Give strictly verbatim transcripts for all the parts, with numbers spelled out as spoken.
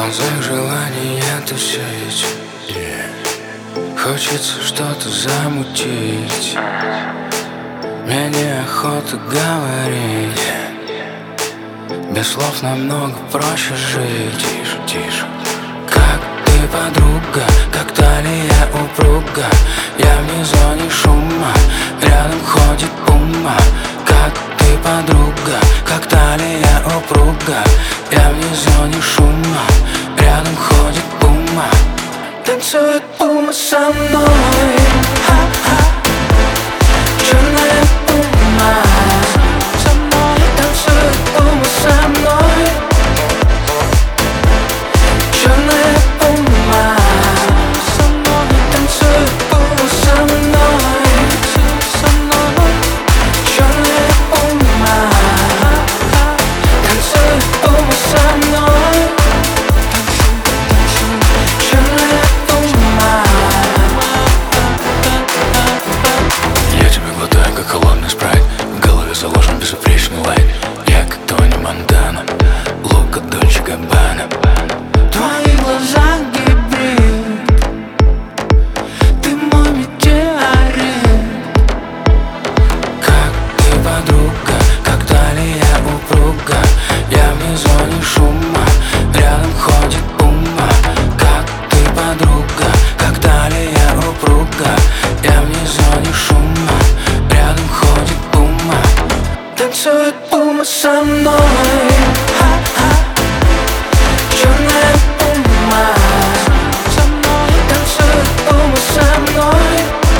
глазах желание тусить, yeah. Хочется что-то замутить, мне неохота говорить, yeah. Без слов намного проще жить. Тише, тише. Как ты, подруга, как талия упруга, я вне зоне шума, рядом ходит пума. Как ты, подруга, как талия упруга, я вне зоне шума, рядом ходит пума. Танцует пума со мной, ха-ха. Черная пума со мной. Танцует пума со мной. Черная пума со мной. Танцует пума со мной. Черная пума. Танцует пума со мной. Черная пума. Я тебя глотаю, как холодный спрайт. В голове заложен безупречный лайт. Я как Тони Монтана, Лука Дольче Габбана. Твои глаза гибрид, ты мой метеорит. Как ты, подруга, как талия упруга, я вне зоне шума, рядом ходит пума. Как ты, подруга, как талия упруга, я вне зоне шума, рядом ходит пума. Танцует пума со мной, ха-ха. Черная пума со мной. Танцует пума со мной.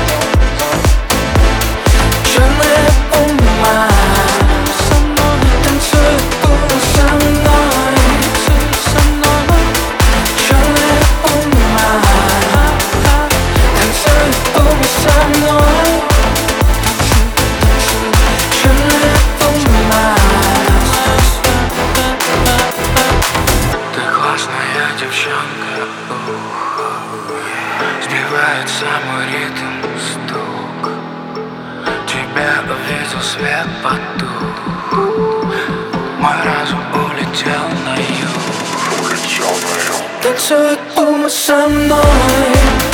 Черная пума со мной. Танцует пума со мной. Черная пума. Танцует пума со мной. Черная пума. Ты классная девчонка, ух, сбивает самый ритм стук. Тебя увидел, свет потух, мой разум улетел на юг. Танцует пума со мной.